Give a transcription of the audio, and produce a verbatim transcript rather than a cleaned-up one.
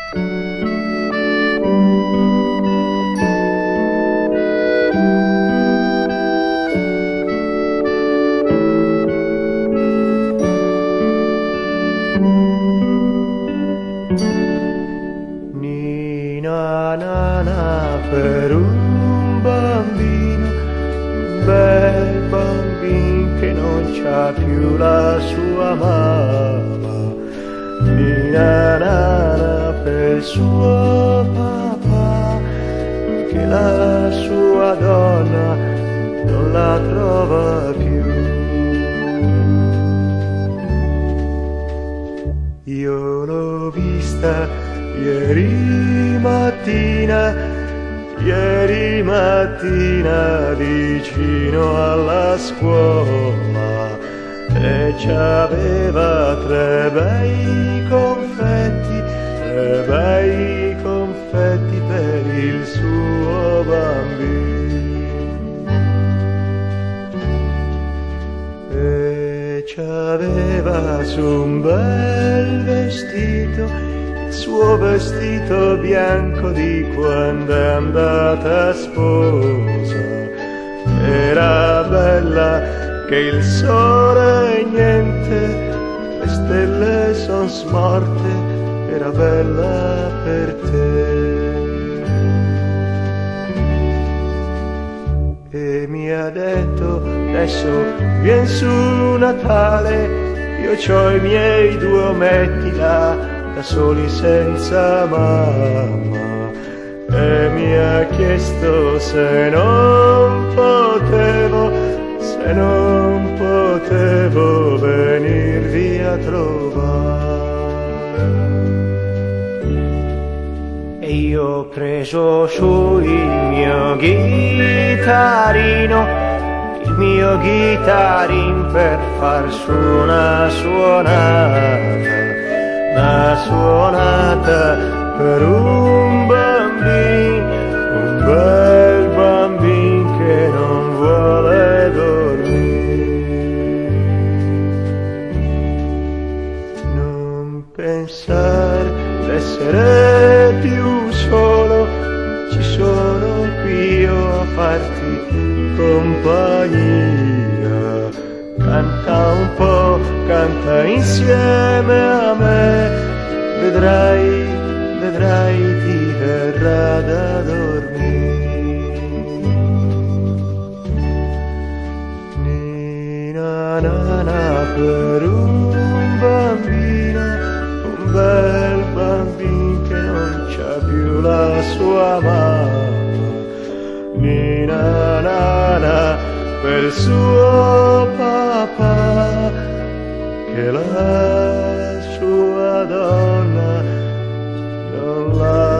Nina nana per un bambino, un bel bambino che non c'ha più la sua mamma. Nina nana per il suo papà, che la sua donna non la trova più. Io l'ho vista ieri mattina, ieri mattina vicino alla scuola, e c'aveva tre bei confetti, tre bei confetti per il suo bambino. E c'aveva su un bel vestito, il suo vestito bianco di quando è andata a sposa. Era bella che il sole è niente, le stelle son smorte, era bella per te. E mi ha detto, adesso vien su Natale, io c'ho i miei due ometti là, da soli senza mamma, e mi ha chiesto se non potevo, se non potevo venirvi a trovare. E io ho preso su il mio chitarrino, il mio chitarrin per far su una suonata, una suonata per un bambino, un bel bambino che non vuole dormire. Non pensare d'essere più solo, ci sono qui io a farti compagnia. Canta un po', canta insieme a me, vedrai, vedrai ti verrà da dormire. Nina nana per un bambino, un bel bambino che non c'ha più la sua mamma. Nina nana per il suo papà, che la sua donna non la